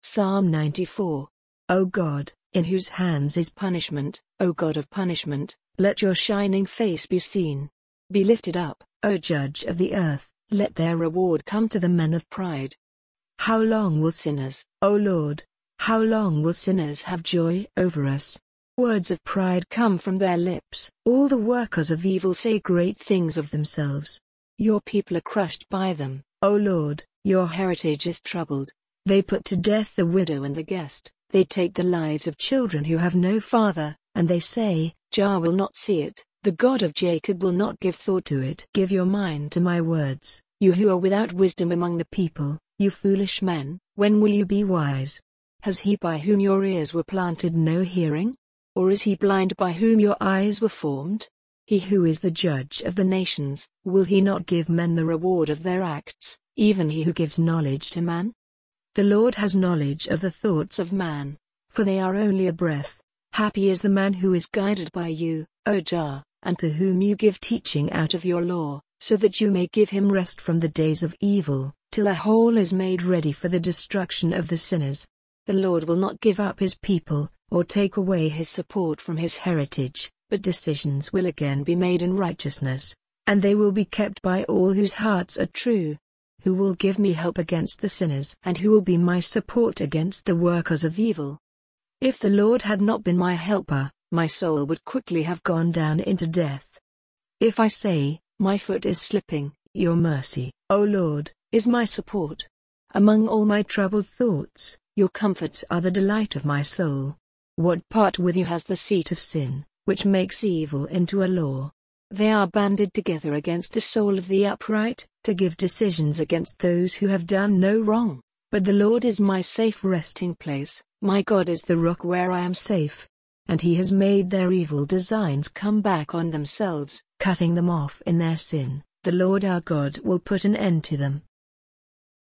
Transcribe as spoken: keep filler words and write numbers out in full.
Psalm ninety-four. O God, in whose hands is punishment, O God of punishment, let your shining face be seen. Be lifted up, O Judge of the earth, let their reward come to the men of pride. How long will sinners, O Lord, how long will sinners have joy over us? Words of pride come from their lips. All the workers of evil say great things of themselves. Your people are crushed by them, O Lord, your heritage is troubled. They put to death the widow and the guest, they take the lives of children who have no father, and they say, Jah will not see it, the God of Jacob will not give thought to it. Give your mind to my words, you who are without wisdom among the people, you foolish men, when will you be wise? Has he by whom your ears were planted no hearing? Or is he blind by whom your eyes were formed? He who is the judge of the nations, will he not give men the reward of their acts, even he who gives knowledge to man? The Lord has knowledge of the thoughts of man, for they are only a breath. Happy is the man who is guided by you, O Jah, and to whom you give teaching out of your law, so that you may give him rest from the days of evil, till a hole is made ready for the destruction of the sinners. The Lord will not give up his people, or take away his support from his heritage, but decisions will again be made in righteousness, and they will be kept by all whose hearts are true. Who will give me help against the sinners? And who will be my support against the workers of evil? If the Lord had not been my helper, my soul would quickly have gone down into death. If I say, my foot is slipping, your mercy, O Lord, is my support. Among all my troubled thoughts, your comforts are the delight of my soul. What part with you has the seat of sin, which makes evil into a law? They are banded together against the soul of the upright, to give decisions against those who have done no wrong. But the Lord is my safe resting place, my God is the rock where I am safe. And he has made their evil designs come back on themselves, cutting them off in their sin. The Lord our God will put an end to them.